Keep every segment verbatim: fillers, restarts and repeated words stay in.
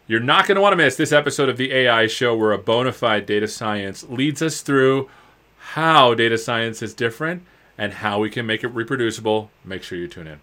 You're not going to want to miss this episode of the A I Show where a bona fide data science leads us through how data science is different and how we can make it reproducible. Make sure you tune in.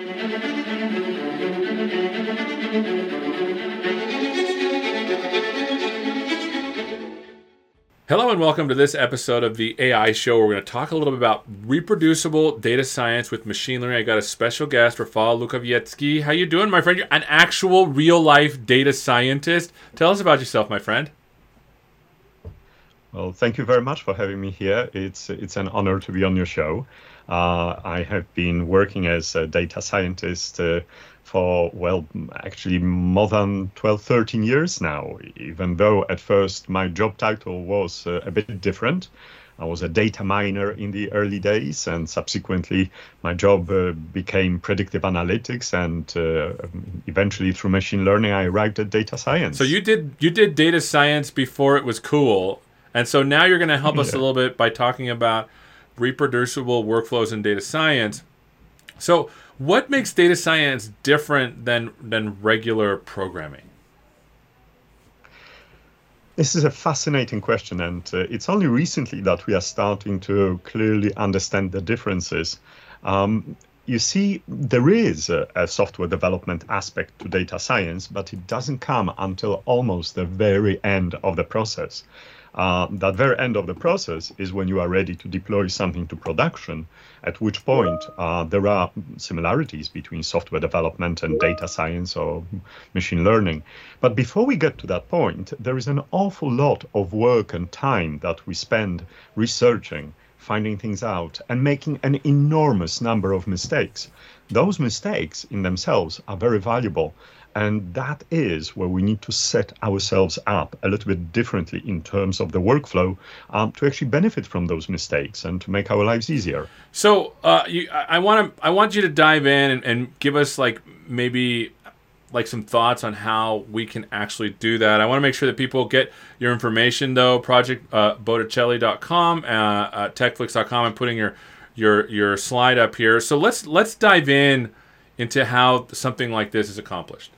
Hello and welcome to this episode of the A I Show. We're going to talk a little bit about reproducible data science with machine learning. I got a special guest, Rafał Lukowiecki. How you doing, my friend? You're an actual real-life data scientist. Tell us about yourself, my friend. Well, thank you very much for having me here. It's it's an honor to be on your show. Uh, I have been working as a data scientist uh, for, well, actually more than twelve, thirteen years now, even though at first my job title was uh, a bit different. I was a data miner in the early days, and subsequently my job uh, became predictive analytics, and uh, eventually through machine learning I arrived at data science. So you did you did data science before it was cool, and so now you're going to help us yeah. a little bit by talking about reproducible workflows in data science. So what makes data science different than than regular programming? This is a fascinating question, and uh, it's only recently that we are starting to clearly understand the differences. Um, you see, there is a, a software development aspect to data science, but it doesn't come until almost the very end of the process. Uh, that very end of the process is when you are ready to deploy something to production, at which point uh, there are similarities between software development and data science or machine learning. But before we get to that point, there is an awful lot of work and time that we spend researching, finding things out, and making an enormous number of mistakes. Those mistakes in themselves are very valuable. And that is where we need to set ourselves up a little bit differently in terms of the workflow um, to actually benefit from those mistakes and to make our lives easier. So uh, you, I want to, I want you to dive in and, and give us like maybe like some thoughts on how we can actually do that. I want to make sure that people get your information though. Project uh, Botticelli dot com, uh, uh, Techflix dot com. I'm putting your your your slide up here. So let's let's dive in into how something like this is accomplished.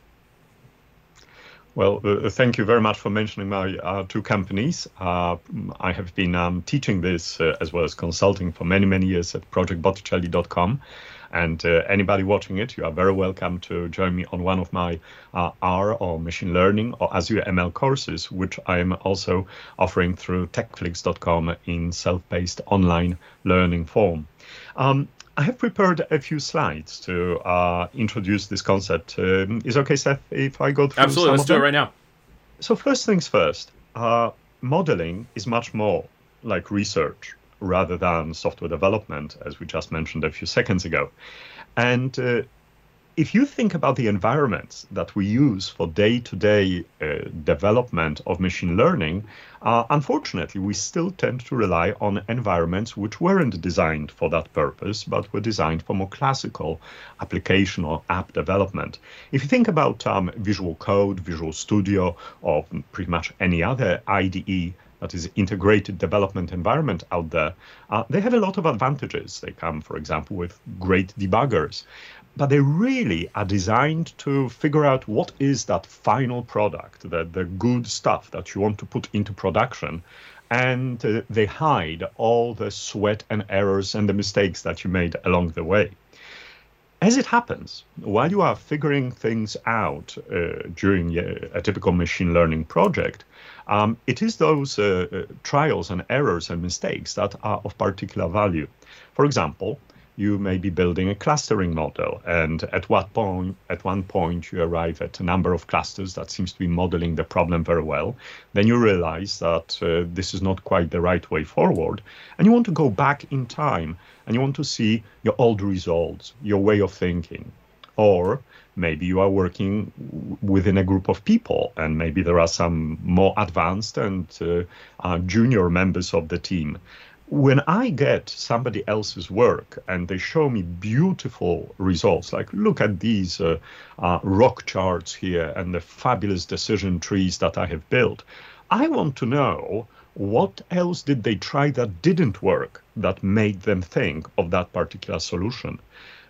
Well, uh, thank you very much for mentioning my uh, two companies. Uh, I have been um, teaching this uh, as well as consulting for many, many years at Project Botticelli dot com. And uh, anybody watching it, you are very welcome to join me on one of my uh, R or machine learning or Azure M L courses, which I am also offering through Techflix dot com in self-paced online learning form. Um, I have prepared a few slides to uh, introduce this concept. Um, is it okay, Seth, if I go through Absolutely, some let's of do them? it right now. So first things first, uh, modeling is much more like research rather than software development, as we just mentioned a few seconds ago. And uh, if you think about the environments that we use for day-to-day uh, development of machine learning, uh, unfortunately, we still tend to rely on environments which weren't designed for that purpose, but were designed for more classical application or app development. If you think about um, Visual Code, Visual Studio, or pretty much any other I D E that is integrated development environment out there, uh, they have a lot of advantages. They come, for example, with great debuggers. But they really are designed to figure out what is that final product, the, the good stuff that you want to put into production. And uh, they hide all the sweat and errors and the mistakes that you made along the way. As it happens, while you are figuring things out uh, during a typical machine learning project, um, it is those uh, uh, trials and errors and mistakes that are of particular value. For example, you may be building a clustering model, and at what point, at one point you arrive at a number of clusters that seems to be modeling the problem very well. Then you realize that uh, this is not quite the right way forward, and you want to go back in time, and you want to see your old results, your way of thinking. Or maybe you are working w- within a group of people, and maybe there are some more advanced and uh, uh, junior members of the team. When I get somebody else's work and they show me beautiful results, like look at these uh, uh, rock charts here and the fabulous decision trees that I have built, I want to know what else did they try that didn't work that made them think of that particular solution. And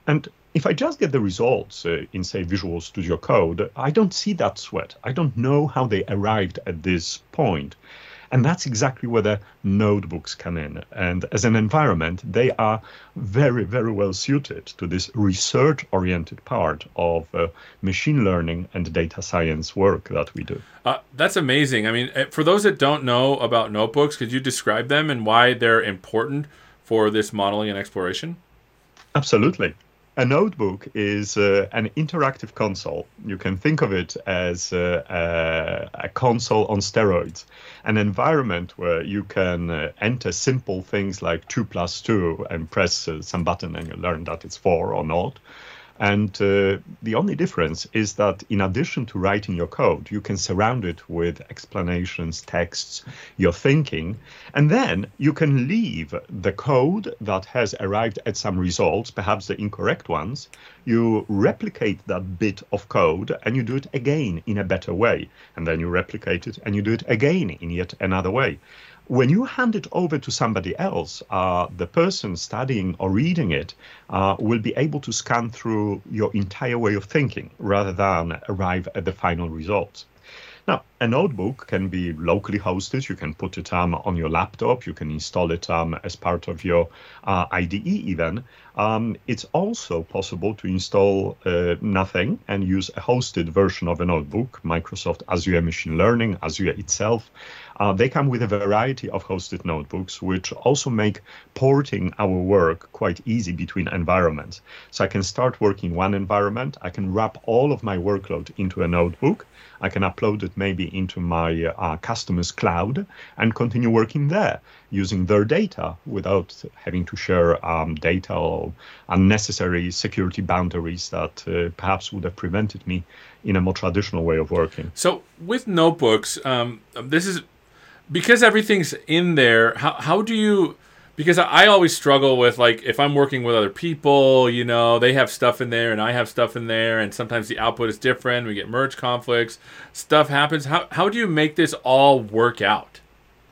If I just get the results uh, in, say, Visual Studio Code, I don't see that sweat. I don't know how they arrived at this point. And that's exactly where the notebooks come in. And as an environment, they are very, very well suited to this research-oriented part of uh, machine learning and data science work that we do. Uh, that's amazing. I mean, for those that don't know about notebooks, could you describe them and why they're important for this modeling and exploration? Absolutely. A notebook is uh, an interactive console. You can think of it as uh, a, a console on steroids, an environment where you can uh, enter simple things like two plus two and press uh, some button and you learn that it's four or not. And uh, the only difference is that in addition to writing your code, you can surround it with explanations, texts, your thinking, and then you can leave the code that has arrived at some results, perhaps the incorrect ones. You replicate that bit of code and you do it again in a better way. And then you replicate it and you do it again in yet another way. When you hand it over to somebody else, uh, the person studying or reading it uh, will be able to scan through your entire way of thinking rather than arrive at the final results. Now, a notebook can be locally hosted. You can put it um, on your laptop. You can install it um, as part of your uh, I D E even. Um, it's also possible to install uh, nothing and use a hosted version of a notebook, Microsoft Azure Machine Learning, Azure itself. Uh, they come with a variety of hosted notebooks, which also make porting our work quite easy between environments. So I can start working in one environment. I can wrap all of my workload into a notebook. I can upload it maybe into my uh, customer's cloud and continue working there using their data without having to share um, data or unnecessary security boundaries that uh, perhaps would have prevented me in a more traditional way of working. So with notebooks, um, this is because everything's in there. How, how do you... Because I always struggle with, like, if I'm working with other people, you know, they have stuff in there and I have stuff in there, and sometimes the output is different. We get merge conflicts. Stuff happens. How how do you make this all work out?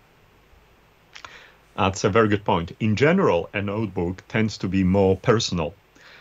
That's a very good point. In general, a notebook tends to be more personal.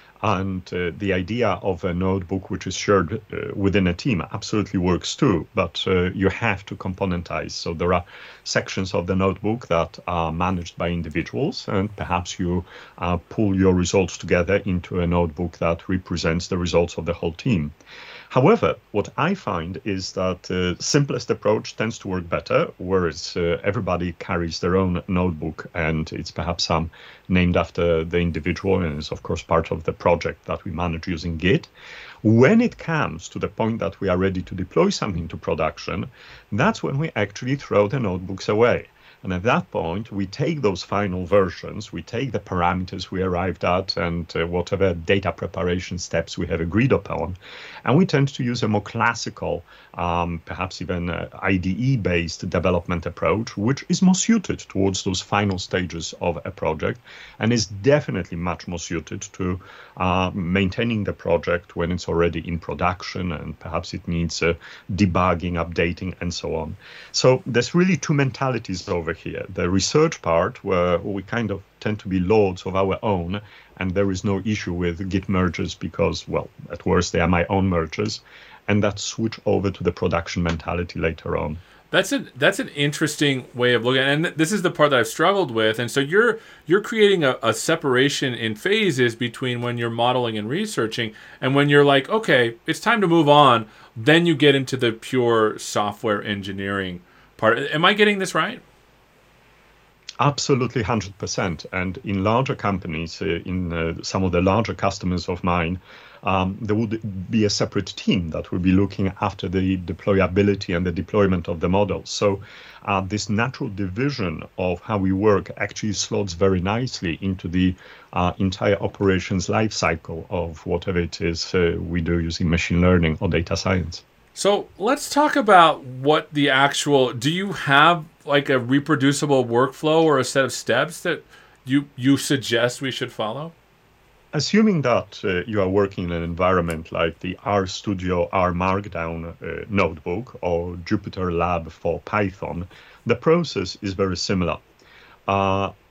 And uh, the idea of a notebook which is shared uh, within a team absolutely works too, but uh, you have to componentize. So there are sections of the notebook that are managed by individuals, and perhaps you uh, pull your results together into a notebook that represents the results of the whole team. However, what I find is that the uh, simplest approach tends to work better, whereas uh, everybody carries their own notebook and it's perhaps um, named after the individual and is, of course, part of the project that we manage using Git. When it comes to the point that we are ready to deploy something to production, that's when we actually throw the notebooks away. And at that point, we take those final versions, we take the parameters we arrived at and uh, whatever data preparation steps we have agreed upon, and we tend to use a more classical, um, perhaps even uh, I D E-based development approach, which is more suited towards those final stages of a project and is definitely much more suited to uh, maintaining the project when it's already in production and perhaps it needs uh, debugging, updating, and so on. So there's really two mentalities over here. The research part, where we kind of tend to be lords of our own, and there is no issue with Git merges because, well, at worst, they are my own merges, and that switch over to the production mentality later on. That's a that's an interesting way of looking at it. And this is the part that I've struggled with. And so you're you're creating a, a separation in phases between when you're modeling and researching and when you're like, okay, it's time to move on. Then you get into the pure software engineering part. Am I getting this right? Absolutely, one hundred percent. And in larger companies, uh, in uh, some of the larger customers of mine, um, there would be a separate team that would be looking after the deployability and the deployment of the models. So uh, this natural division of how we work actually slots very nicely into the uh, entire operations lifecycle of whatever it is uh, we do using machine learning or data science. So let's talk about what the actual, do you have like a reproducible workflow or a set of steps that you you suggest we should follow? Assuming that uh, you are working in an environment like the RStudio R Markdown uh, notebook or Jupyter Lab for Python, the process is very similar. Uh,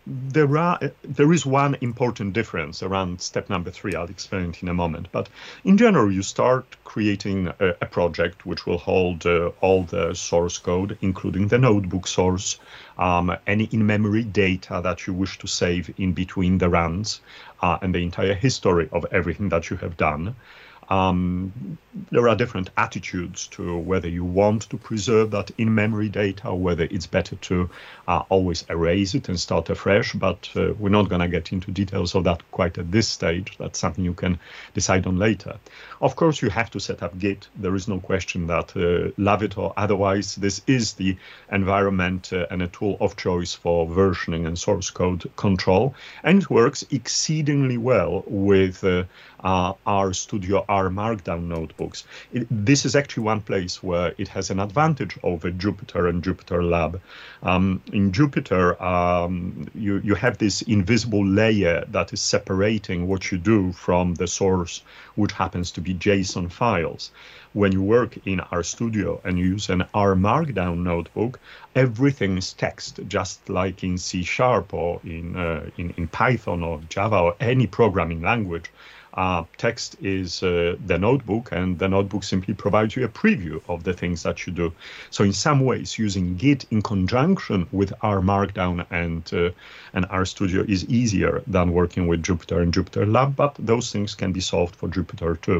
there are there is one important difference around step number three. I'll explain it in a moment. But in general, you start creating a, a project which will hold uh, all the source code, including the notebook source, um, any in-memory data that you wish to save in between the runs, uh, and the entire history of everything that you have done. Um, there are different attitudes to whether you want to preserve that in-memory data or whether it's better to uh, always erase it and start afresh, but uh, we're not going to get into details of that quite at this stage. That's something you can decide on later. Of course, you have to set up Git. There is no question that, uh, love it or otherwise, this is the environment uh, and a tool of choice for versioning and source code control, and it works exceedingly well with uh, uh, RStudio R Markdown notebooks. It, this is actually one place where it has an advantage over Jupyter and Jupyter Lab. Um, in Jupyter, um, you, you have this invisible layer that is separating what you do from the source, which happens to be JSON files. When you work in RStudio and you use an R Markdown notebook, everything is text, just like in C Sharp or in, uh, in, in Python or Java or any programming language. Uh, text is uh, the notebook, and the notebook simply provides you a preview of the things that you do. So in some ways, using Git in conjunction with R Markdown and, uh, and RStudio is easier than working with Jupyter and Jupyter Lab, but those things can be solved for Jupyter too.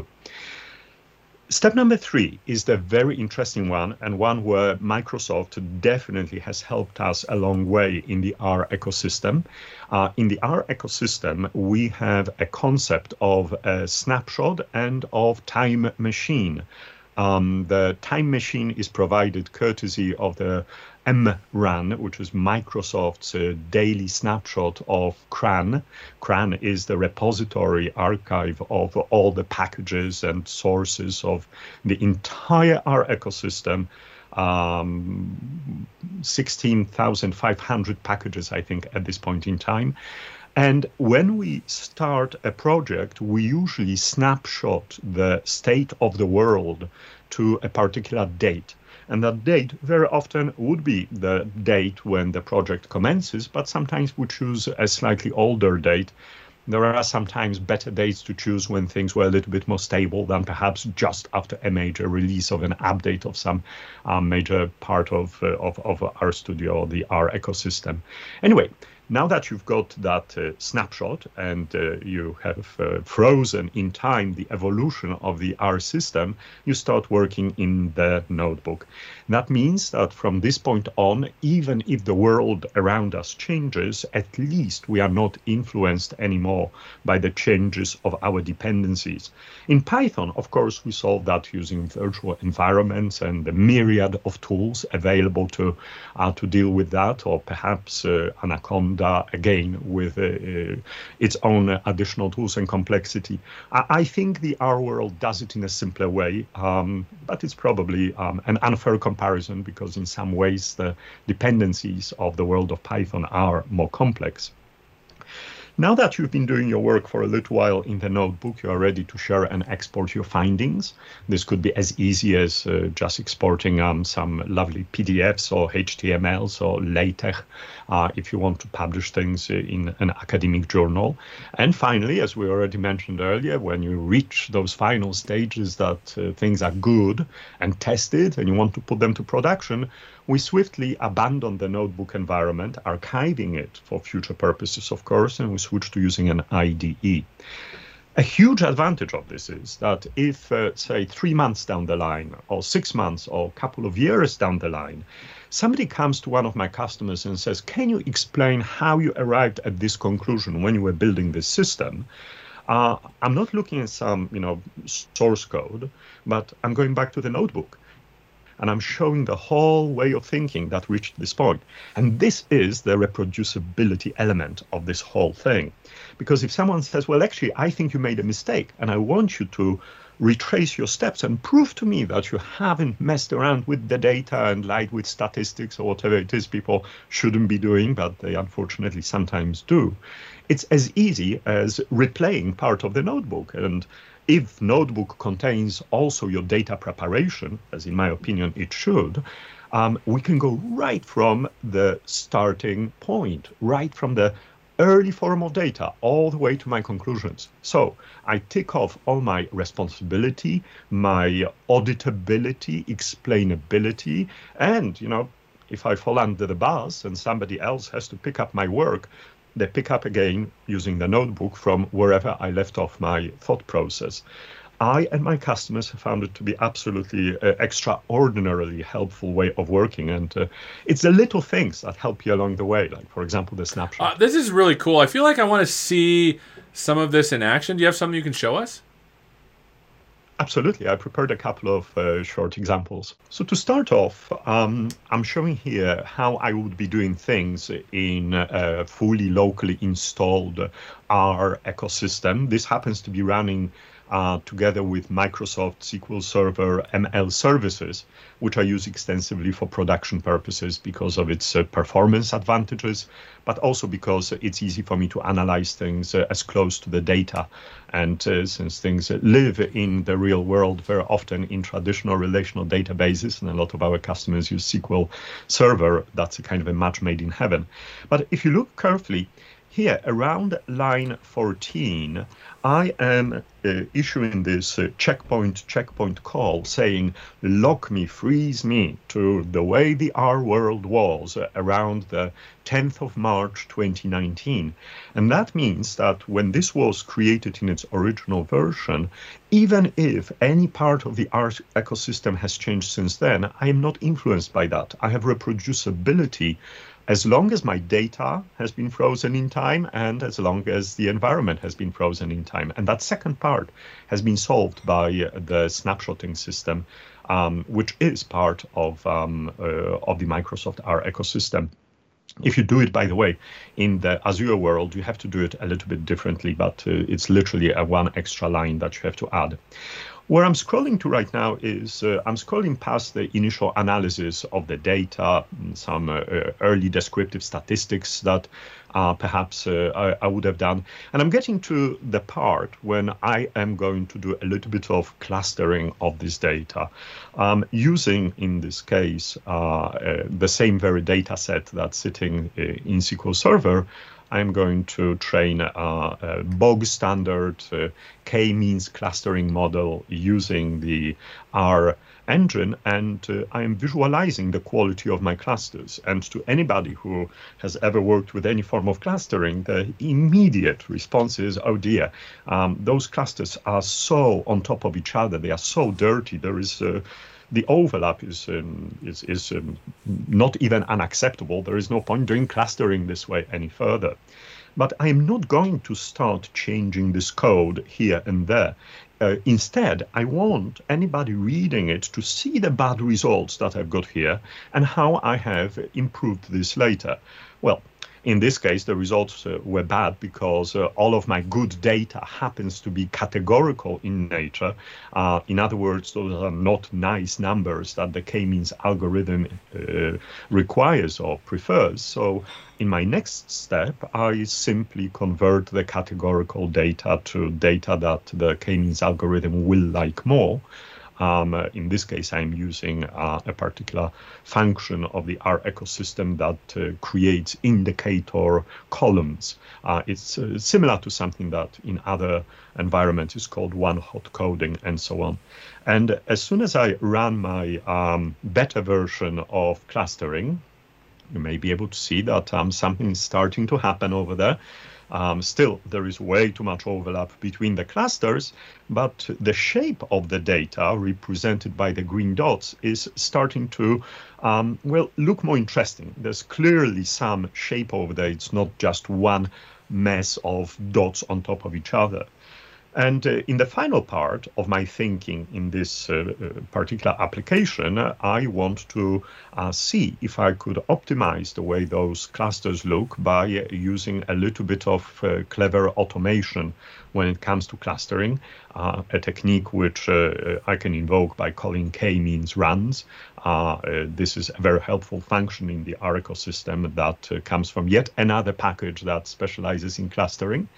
Step number three is the very interesting one, and one where Microsoft definitely has helped us a long way in the R ecosystem. Uh, in the R ecosystem, we have a concept of a snapshot and of time machine. Um, the time machine is provided courtesy of the M RAN, which is Microsoft's uh, daily snapshot of CRAN. CRAN is the repository archive of all the packages and sources of the entire R ecosystem. Um, sixteen thousand five hundred packages, I think, at this point in time. And when we start a project, we usually snapshot the state of the world to a particular date. And that date very often would be the date when the project commences, but sometimes we choose a slightly older date. There are sometimes better dates to choose when things were a little bit more stable than perhaps just after a major release of an update of some um, major part of, uh, of, of RStudio or the R ecosystem. Anyway, now that you've got that uh, snapshot and uh, you have uh, frozen in time the evolution of the R system, you start working in the notebook. That means that from this point on, even if the world around us changes, at least we are not influenced anymore by the changes of our dependencies. In Python, of course, we solve that using virtual environments and the myriad of tools available to, uh, to deal with that, or perhaps uh, Anaconda again with uh, uh, its own uh, additional tools and complexity. I, I think the R world does it in a simpler way, um, but it's probably um, an unfair comparison because in some ways the dependencies of the world of Python are more complex. Now that you've been doing your work for a little while in the notebook, you are ready to share and export your findings. This could be as easy as uh, just exporting um, some lovely P D Fs or H T M Ls or LaTeX uh, if you want to publish things in an academic journal. And finally, as we already mentioned earlier, when you reach those final stages that uh, things are good and tested and you want to put them to production, we swiftly abandon the notebook environment, archiving it for future purposes, of course, and we switch to using an I D E. A huge advantage of this is that if, uh, say, three months down the line, or six months, or a couple of years down the line, somebody comes to one of my customers and says, can you explain how you arrived at this conclusion when you were building this system? Uh, I'm not looking at some, you know, source code, but I'm going back to the notebook. And I'm showing the whole way of thinking that reached this point. And this is the reproducibility element of this whole thing. Because if someone says, well, actually, I think you made a mistake, and I want you to retrace your steps and prove to me that you haven't messed around with the data and lied with statistics or whatever it is people shouldn't be doing, but they unfortunately sometimes do. It's as easy as replaying part of the notebook. And if Notebook contains also your data preparation, as in my opinion it should, um, we can go right from the starting point, right from the early form of data all the way to my conclusions. So I tick off all my responsibility, my auditability, explainability, and, you know, if I fall under the bus and somebody else has to pick up my work, they pick up again using the Notebook from wherever I left off my thought process. I and my customers have found it to be absolutely uh, extraordinarily helpful way of working. And uh, it's the little things that help you along the way, like, for example, the snapshot. Uh, this is really cool. I feel like I want to see some of this in action. Do you have something you can show us? Absolutely. I prepared a couple of uh, short examples. So to start off, um, I'm showing here how I would be doing things in a fully locally installed R ecosystem. This happens to be running Uh, together with Microsoft S Q L Server M L services, which I use extensively for production purposes because of its uh, performance advantages, but also because it's easy for me to analyze things uh, as close to the data. And uh, since things live in the real world very often in traditional relational databases, and a lot of our customers use S Q L Server, that's a kind of a match made in heaven. But if you look carefully, here, around line fourteen, I am uh, issuing this uh, checkpoint checkpoint call saying, lock me, freeze me to the way the R world was uh, around the tenth of March twenty nineteen. And that means that when this was created in its original version, even if any part of the R ecosystem has changed since then, I am not influenced by that. I have reproducibility as long as my data has been frozen in time and as long as the environment has been frozen in time. And that second part has been solved by the snapshotting system, um, which is part of, um, uh, of the Microsoft R ecosystem. If you do it, by the way, in the Azure world, you have to do it a little bit differently, but uh, it's literally a one extra line that you have to add. Where I'm scrolling to right now is uh, I'm scrolling past the initial analysis of the data, some uh, early descriptive statistics that uh, perhaps uh, I, I would have done. And I'm getting to the part when I am going to do a little bit of clustering of this data, um, using, in this case, uh, uh, the same very data set that's sitting uh, in S Q L Server. I'm going to train a, a bog standard uh, k-means clustering model using the R engine, and uh, I'm visualizing the quality of my clusters. And to anybody who has ever worked with any form of clustering, the immediate response is, oh dear, um, those clusters are so on top of each other, they are so dirty, there is uh, the overlap is um, is, is um, not even unacceptable. There is no point doing clustering this way any further. But I am not going to start changing this code here and there. Uh, instead, I want anybody reading it to see the bad results that I've got here and how I have improved this later. Well, in this case, the results uh, were bad because uh, all of my good data happens to be categorical in nature. Uh, in other words, those are not nice numbers that the k-means algorithm uh, requires or prefers. So in my next step, I simply convert the categorical data to data that the k-means algorithm will like more. Um, uh, in this case, I'm using uh, a particular function of the R ecosystem that uh, creates indicator columns. Uh, it's uh, similar to something that in other environments is called one-hot coding and so on. And as soon as I run my um, beta version of clustering, you may be able to see that um, something is starting to happen over there. Um, still, there is way too much overlap between the clusters, but the shape of the data represented by the green dots is starting to, um, well, look more interesting. There's clearly some shape over there. It's not just one mess of dots on top of each other. And uh, in the final part of my thinking in this uh, particular application, uh, I want to uh, see if I could optimize the way those clusters look by uh, using a little bit of uh, clever automation when it comes to clustering, uh, a technique which uh, I can invoke by calling k-means runs. Uh, uh, this is a very helpful function in the R ecosystem that uh, comes from yet another package that specializes in clustering.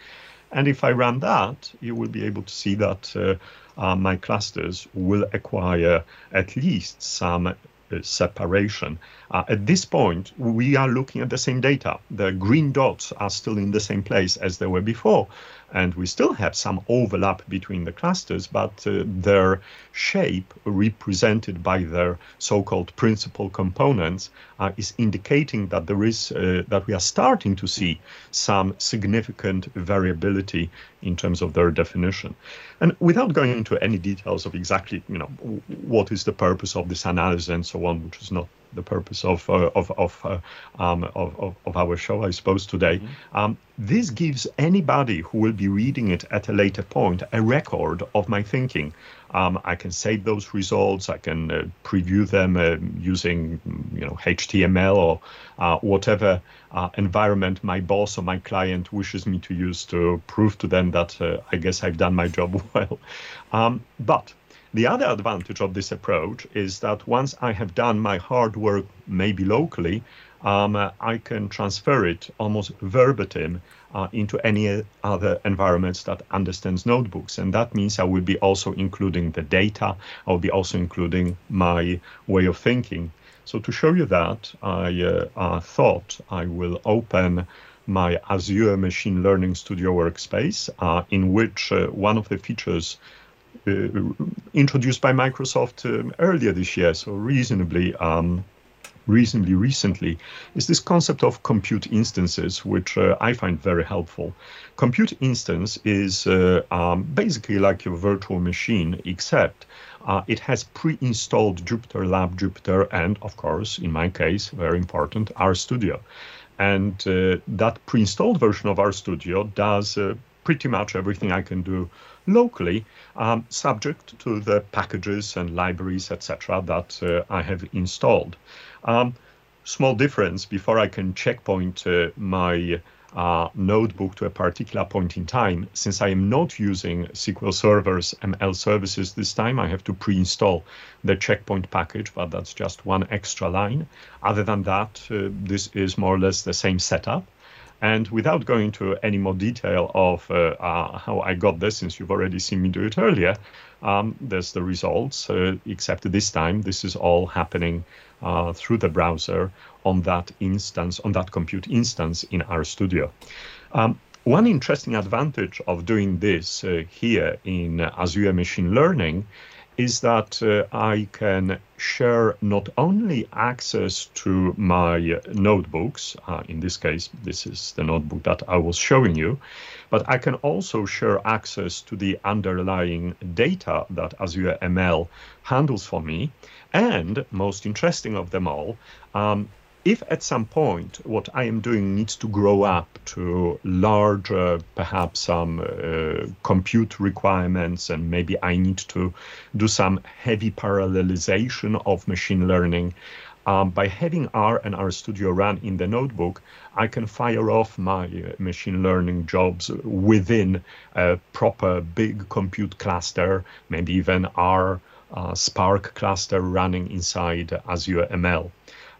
And if I run that, you will be able to see that uh, uh, my clusters will acquire at least some uh, separation. Uh, at this point, we are looking at the same data. The green dots are still in the same place as they were before, and we still have some overlap between the clusters, but uh, their shape, represented by their so-called principal components, uh, is indicating that there is uh, that we are starting to see some significant variability in terms of their definition. And without going into any details of exactly, you know, what is the purpose of this analysis and so on, which is not the purpose of uh, of of, uh, um, of of our show, I suppose, today. Mm-hmm. Um, this gives anybody who will be reading it at a later point a record of my thinking. Um, I can save those results. I can uh, preview them uh, using, you know, H T M L or uh, whatever uh, environment my boss or my client wishes me to use to prove to them that uh, I guess I've done my job well. Um, but the other advantage of this approach is that once I have done my hard work, maybe locally, um, uh, I can transfer it almost verbatim uh, into any other environments that understands notebooks. And that means I will be also including the data. I will be also including my way of thinking. So to show you that, I uh, uh, thought I will open my Azure Machine Learning Studio workspace, uh, in which uh, one of the features Uh, introduced by Microsoft um, earlier this year, so reasonably um, reasonably recently, is this concept of compute instances, which uh, I find very helpful. Compute instance is uh, um, basically like your virtual machine, except uh, it has pre-installed JupyterLab, Jupyter, and of course, in my case, very important, RStudio. And uh, that pre-installed version of RStudio does uh, pretty much everything I can do locally, um, subject to the packages and libraries, et cetera, that uh, I have installed. Um, small difference, before I can checkpoint uh, my uh, notebook to a particular point in time, since I am not using S Q L Server's M L services this time, I have to pre-install the checkpoint package, but that's just one extra line. Other than that, uh, this is more or less the same setup. And without going into any more detail of uh, uh, how I got this, since you've already seen me do it earlier, um, there's the results, uh, except this time this is all happening uh, through the browser on that instance, on that compute instance in RStudio. Um, one interesting advantage of doing this uh, here in Azure Machine Learning is that uh, I can share not only access to my notebooks, uh, in this case, this is the notebook that I was showing you, but I can also share access to the underlying data that Azure M L handles for me. And most interesting of them all, um, if at some point what I am doing needs to grow up to larger, perhaps some uh, compute requirements, and maybe I need to do some heavy parallelization of machine learning, um, by having R and RStudio run in the notebook, I can fire off my uh, machine learning jobs within a proper big compute cluster, maybe even R uh, Spark cluster running inside Azure M L.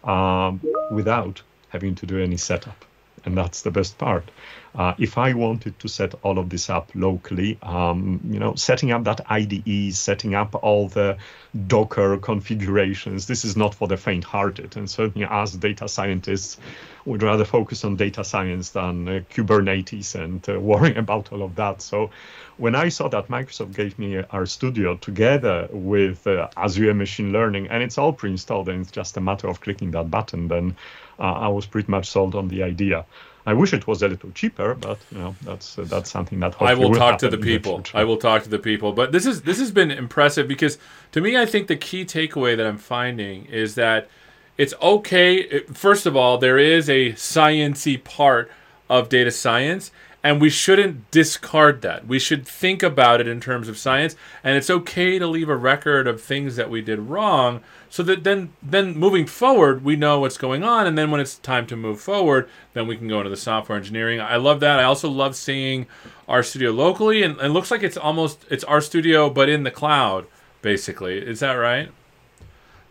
Um, without having to do any setup. And that's the best part. Uh, if I wanted to set all of this up locally, um, you know, setting up that I D E, setting up all the Docker configurations, this is not for the faint-hearted. And certainly as data scientists, would rather focus on data science than uh, Kubernetes and uh, worrying about all of that. So when I saw that Microsoft gave me RStudio together with uh, Azure Machine Learning, and it's all pre-installed and it's just a matter of clicking that button, then uh, I was pretty much sold on the idea. I wish it was a little cheaper, but you know that's uh, that's something that hopefully I will, will talk to the in people. The I will talk to the people. But this is this has been impressive because to me, I think the key takeaway that I'm finding is that it's okay. First of all, there is a science-y part of data science, and we shouldn't discard that. We should think about it in terms of science, and it's okay to leave a record of things that we did wrong so that then, then moving forward, we know what's going on, and then when it's time to move forward, then we can go into the software engineering. I love that. I also love seeing RStudio locally, and it looks like it's almost, it's RStudio, but in the cloud, basically. Is that right?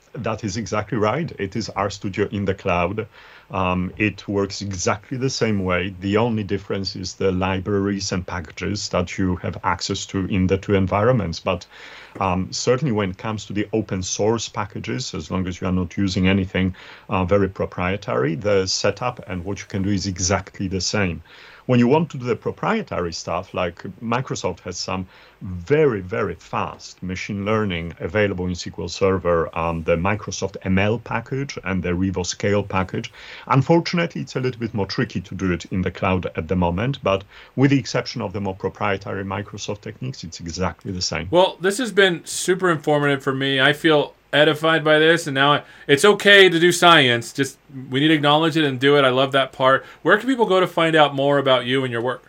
That is exactly right. It is RStudio in the cloud. Um, it works exactly the same way. The only difference is the libraries and packages that you have access to in the two environments. But um, certainly when it comes to the open source packages, as long as you are not using anything uh, very proprietary, the setup and what you can do is exactly the same. When you want to do the proprietary stuff, like Microsoft has some very, very fast machine learning available in S Q L Server, um, the Microsoft M L package and the RevoScale package. Unfortunately, it's a little bit more tricky to do it in the cloud at the moment, but with the exception of the more proprietary Microsoft techniques, it's exactly the same. Well, this has been super informative for me. I feel edified by this, and now I, it's okay to do science. Just we need to acknowledge it and do it. I love that part. Where can people go to find out more about you and your work?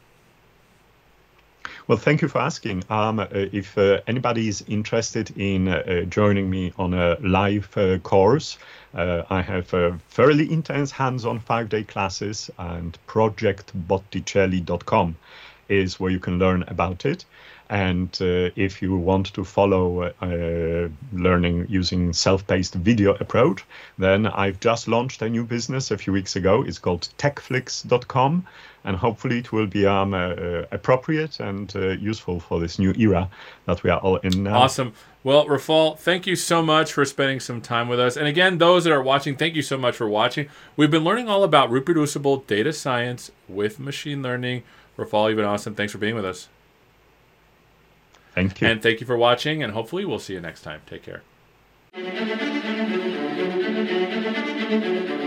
Well, thank you for asking. Um, uh, if uh, anybody is interested in uh, joining me on a live uh, course, uh, I have uh, fairly intense hands-on five-day classes, and project botticelli dot com is where you can learn about it. And uh, if you want to follow uh, learning using self-paced video approach, then I've just launched a new business a few weeks ago. It's called techflix dot com, and hopefully it will be um, uh, appropriate and uh, useful for this new era that we are all in now. Awesome. Well, Rafal, thank you so much for spending some time with us. And again, those that are watching, thank you so much for watching. We've been learning all about reproducible data science with machine learning. Rafal, you've been awesome. Thanks for being with us. Thank you. And thank you for watching, and hopefully we'll see you next time. Take care.